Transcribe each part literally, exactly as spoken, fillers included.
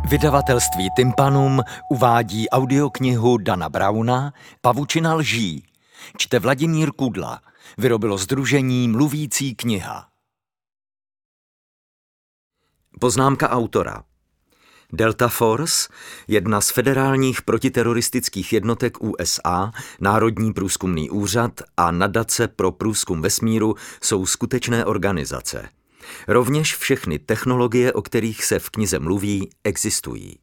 Vydavatelství Tympanum uvádí audioknihu Dana Browna Pavučina lží. Čte Vladimír Kudla. Vyrobilo sdružení Mluvící kniha. Poznámka autora. Delta Force, jedna z federálních protiteroristických jednotek U S A, Národní průzkumný úřad a Nadace pro průzkum vesmíru jsou skutečné organizace. Rovněž všechny technologie, o kterých se v knize mluví, existují.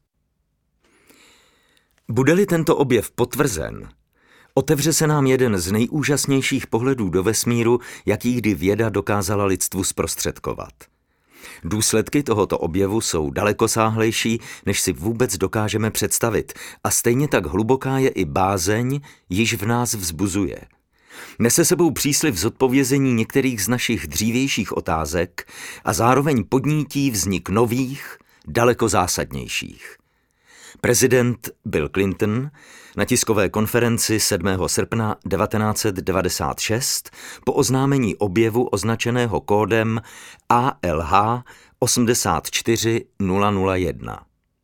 Bude-li tento objev potvrzen, otevře se nám jeden z nejúžasnějších pohledů do vesmíru, jaký kdy věda dokázala lidstvu zprostředkovat. Důsledky tohoto objevu jsou dalekosáhlejší, než si vůbec dokážeme představit, a stejně tak hluboká je i bázeň, již v nás vzbuzuje. Nese sebou příslib zodpovězení některých z našich dřívějších otázek a zároveň podnítí vznik nových, daleko zásadnějších. Prezident Bill Clinton na tiskové konferenci sedmého srpna devatenáct set devadesát šest po oznámení objevu označeného kódem A L H osm čtyři nula nula jedna.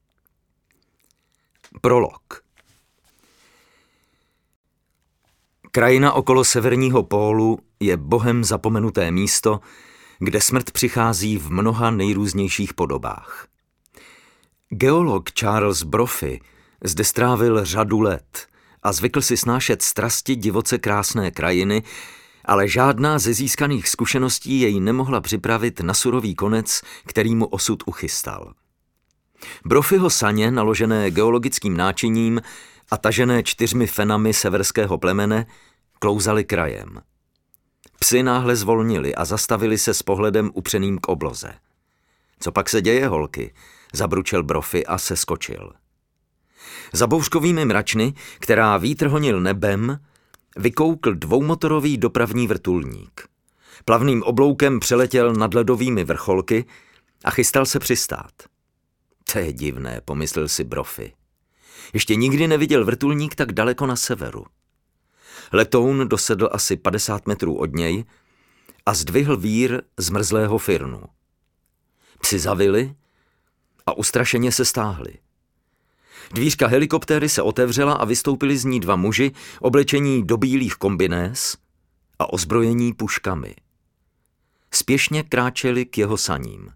Prolog. Krajina okolo severního pólu je bohem zapomenuté místo, kde smrt přichází v mnoha nejrůznějších podobách. Geolog Charles Brophy zde strávil řadu let a zvykl si snášet strasti divoce krásné krajiny, ale žádná ze získaných zkušeností jej nemohla připravit na surový konec, který mu osud uchystal. Brophyho saně, naložené geologickým náčiním a tažené čtyřmi fenami severského plemene, klouzaly krajem. Psi náhle zvolnili a zastavili se s pohledem upřeným k obloze. Co pak se děje, holky? Zabručel Brophy a seskočil. Za bouřkovými mračny, která vítr honil nebem, vykoukl dvoumotorový dopravní vrtulník. Plavným obloukem přeletěl nad ledovými vrcholky a chystal se přistát. To je divné, pomyslel si Brophy. Ještě nikdy neviděl vrtulník tak daleko na severu. Letoun dosedl asi padesát metrů od něj a zdvihl vír zmrzlého firnu. Psi zavili a ustrašeně se stáhli. Dvířka helikoptéry se otevřela a vystoupili z ní dva muži, oblečení do bílých kombinés a ozbrojení puškami. Spěšně kráčeli k jeho saním.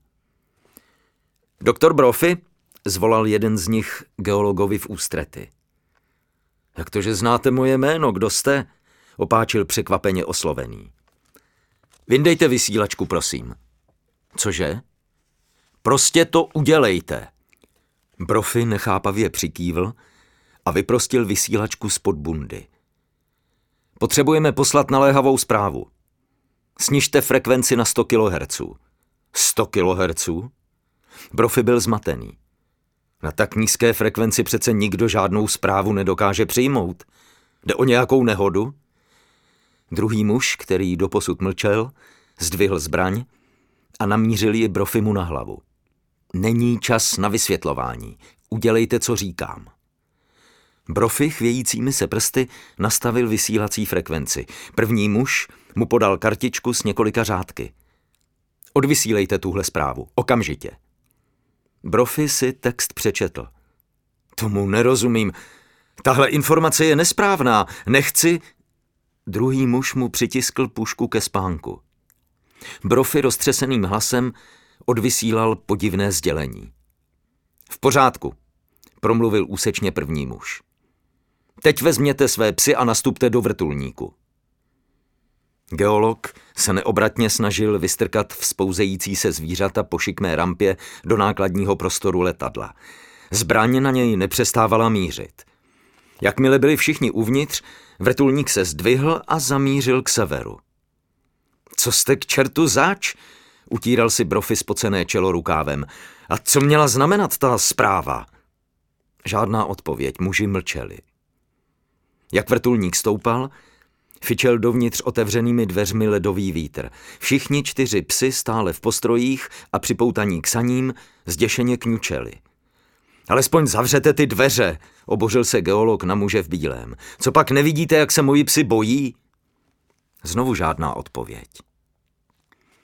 Doktor Brophy, zvolal jeden z nich geologovi v ústrety. Jak to, že znáte moje jméno, kdo jste? Opáčil překvapeně oslovený. Vyndejte vysílačku, prosím. Cože? Prostě to udělejte. Brophy nechápavě přikývl a vyprostil vysílačku spod bundy. Potřebujeme poslat naléhavou zprávu. Snižte frekvenci na sto kilohertzů. sto kilohertzů? Brophy byl zmatený. Na tak nízké frekvenci přece nikdo žádnou zprávu nedokáže přijmout. Jde o nějakou nehodu? Druhý muž, který doposud mlčel, zdvihl zbraň a namířil ji Brophymu na hlavu. Není čas na vysvětlování. Udělejte, co říkám. Brophy chvějícími se prsty nastavil vysílací frekvenci. První muž mu podal kartičku s několika řádky. Odvysílejte tuhle zprávu. Okamžitě. Brophy si text přečetl. Tomu nerozumím. Tahle informace je nesprávná. Nechci... Druhý muž mu přitiskl pušku ke spánku. Brophy roztřeseným hlasem odvysílal podivné sdělení. V pořádku, promluvil úsečně první muž. Teď vezměte své psy a nastupte do vrtulníku. Geolog se neobratně snažil vystrkat vzpouzející se zvířata po šikmé rampě do nákladního prostoru letadla. Zbraň na něj nepřestávala mířit. Jakmile byli všichni uvnitř, vrtulník se zdvihl a zamířil k severu. Co jste k čertu zač? Utíral si Brophy spocené čelo rukávem. A co měla znamenat ta zpráva? Žádná odpověď, muži mlčeli. Jak vrtulník stoupal, fičel dovnitř otevřenými dveřmi ledový vítr. Všichni čtyři psi stále v postrojích a připoutaní k saním zděšeně kňučeli. Alespoň zavřete ty dveře, obořil se geolog na muže v bílém. Co pak nevidíte, jak se moji psi bojí? Znovu žádná odpověď.